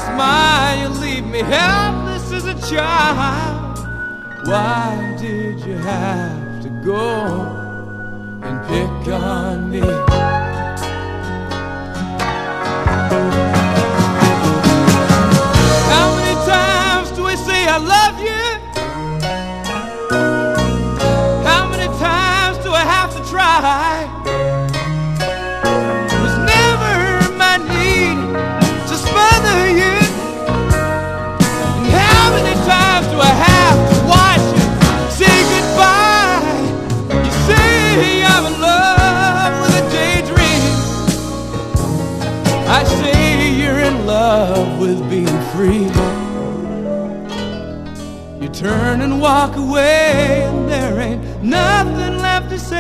smile, you leave me helpless as a child. Why did you have to go and pick on me? How many times do we say I love you? How many times do I have to try? It was never my need to smother you. And how many times do I have to watch you say goodbye? You say I'm in love with a daydream. I say you're in love with being free. You turn and walk away, and there ain't nothing left to say.